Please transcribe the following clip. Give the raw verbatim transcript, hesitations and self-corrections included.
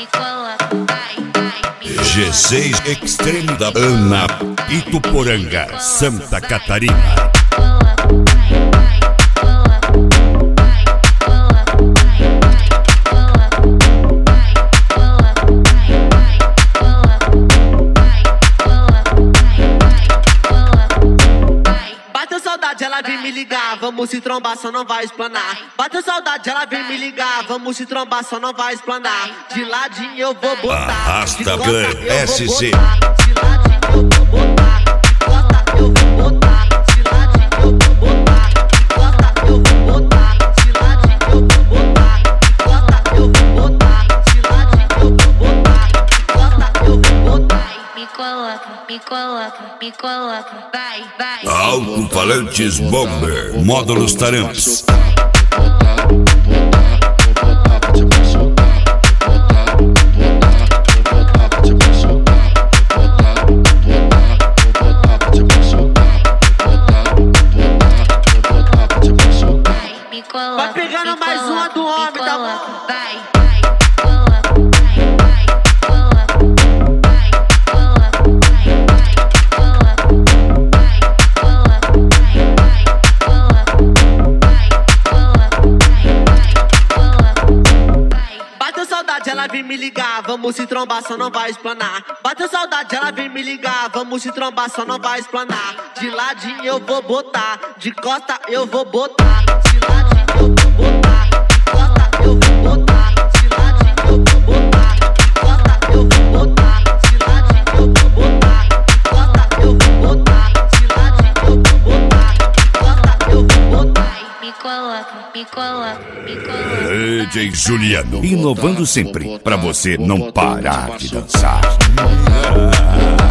G seis Extreme da Ana Ituporanga, Santa Catarina. Bateu saudade, ela vem me ligar, vamos se trombar, só não vai explanar. Bateu saudade, ela vem me ligar, vamos se trombar, só não vai explanar. De ladinho eu vou botar, Arrasta de costa Clã eu S C. vou botar. De ladinho eu vou botar, de costa eu vou botar. De ladinho eu vou botar, de costa eu vou botar. De ladinho eu vou botar, de costa eu vou botar. De ladinho eu vou botar, de costa eu vou botar. Me coloca, me coloca, me coloca, vai, vai. Alto-falantes Bomber, módulos Taramps. Me coloca, Vai pegando me mais uma do coloca, homem, me tá coloca, bom? vai, vai, coloca, vai, vai, coloca, vai, coloca, vai, vai, coloca, vai, coloca, vai, vai, coloca, vai, coloca, vai, vai. Bateu saudade, ela vem me ligar, vamos se trombar, só não vai explanar. Bateu saudade, ela vem me ligar, vamos se trombar, só não vai explanar. De ladinho eu vou botar, de costa eu vou botar. De ladinho eu vou botar, de costa eu vou botar. De ladinho eu vou botar, de costa eu vou botar. De ladinho eu vou botar, de costa eu vou botar. De ladinho eu vou botar, de costa eu vou botar. Me coloca, me coloca, me coloca. D J Juliano, inovando sempre, pra você não parar de dançar.